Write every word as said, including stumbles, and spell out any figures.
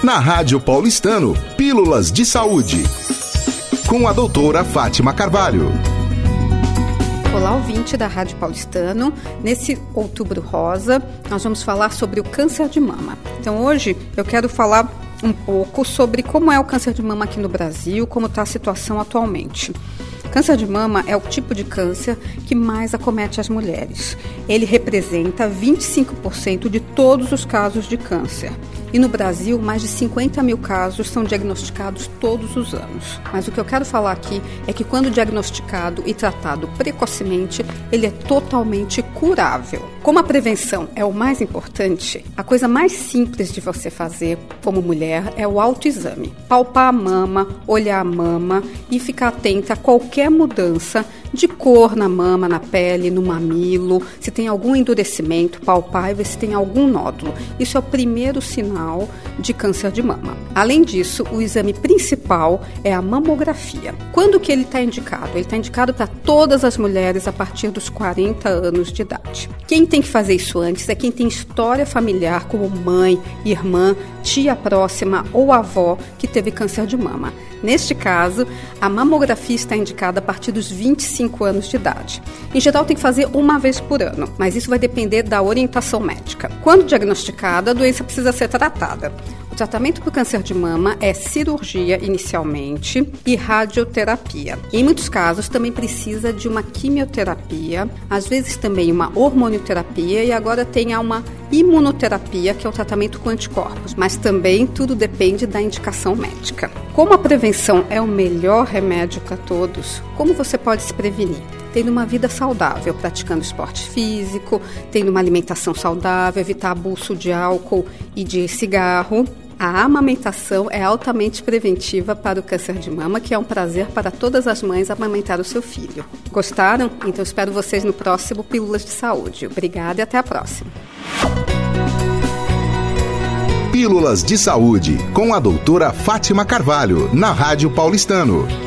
Na Rádio Paulistano, Pílulas de Saúde, com a doutora Fátima Carvalho. Olá, ouvinte da Rádio Paulistano. Nesse Outubro Rosa, nós vamos falar sobre o câncer de mama. Então, hoje eu quero falar um pouco sobre como é o câncer de mama aqui no Brasil, como está a situação atualmente. Câncer de mama é o tipo de câncer que mais acomete as mulheres. Ele representa vinte e cinco por cento de todos os casos de câncer. E no Brasil, mais de cinquenta mil casos são diagnosticados todos os anos. Mas o que eu quero falar aqui é que quando diagnosticado e tratado precocemente, ele é totalmente curável. Como a prevenção é o mais importante, a coisa mais simples de você fazer como mulher é o autoexame. Palpar a mama, olhar a mama e ficar atenta a qualquer mudança de cor na mama, na pele, no mamilo, se tem algum endurecimento, palpar e ver se tem algum nódulo. Isso é o primeiro sinal de câncer de mama. Além disso, o exame principal é a mamografia. Quando que ele está indicado? Ele está indicado para todas as mulheres a partir dos quarenta anos de idade. Quem tem que fazer isso antes é quem tem história familiar, como mãe, irmã, tia próxima ou avó que teve câncer de mama. Neste caso, a mamografia está indicada a partir dos vinte e cinco anos de idade. Em geral, tem que fazer uma vez por ano, mas isso vai depender da orientação médica. Quando diagnosticada, a doença precisa ser tratada. O tratamento para o câncer de mama é cirurgia inicialmente e radioterapia. Em muitos casos, também precisa de uma quimioterapia, às vezes também uma hormonioterapia e agora tem uma imunoterapia, que é o tratamento com anticorpos, mas também tudo depende da indicação médica. Como a prevenção é o melhor remédio para todos, como você pode se prevenir? Tendo uma vida saudável, praticando esporte físico, tendo uma alimentação saudável, evitar abuso de álcool e de cigarro. A amamentação é altamente preventiva para o câncer de mama, que é um prazer para todas as mães amamentar o seu filho. Gostaram? Então espero vocês no próximo Pílulas de Saúde. Obrigada e até a próxima. Pílulas de Saúde, com a doutora Fátima Carvalho, na Rádio Paulistano.